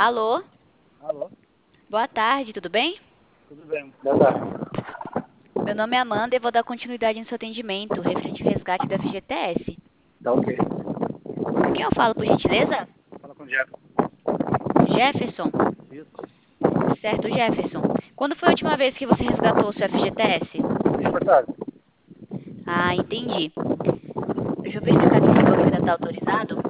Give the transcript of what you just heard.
Alô, Alô? boa tarde, tudo bem? Tudo bem? Boa tarde. Meu nome é Amanda e vou dar continuidade no seu atendimento referente ao resgate do FGTS. Tá ok. Com quem eu falo, por gentileza? Fala com o Jeff. Jefferson. Isso. Certo, Jefferson. Quando foi a última vez que você resgatou o seu FGTS? Mês passado. Ah, entendi. Deixa eu verificar se esse valor ainda está autorizado.